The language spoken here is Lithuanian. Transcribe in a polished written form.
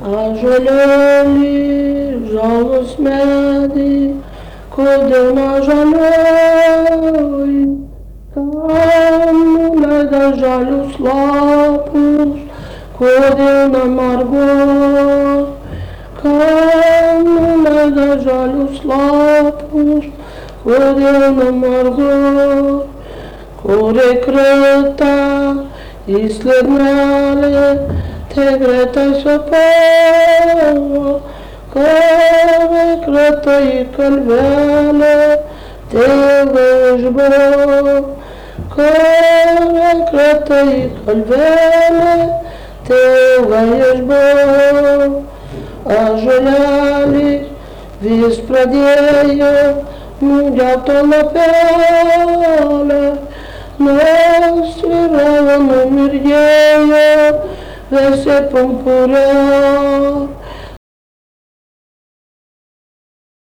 Ąžuolėli, žalus medį, kodėl nežaliuoji? Kam nuleidai žalius lapus, kodėl nemarguoji? Kam nuleidai žalius lapus, kodėl nemarguoji? Kuri krita į slėpnelį, te greitai supuvo, kuri krita į kalvelę, tėvai išbuvo, kuri krita į kalvelę, tėvai išbuvo. Ąžuolėli vis pradėjo nugelto lapelio, nusvyravo, numirgėjo, visi pumpurėjo.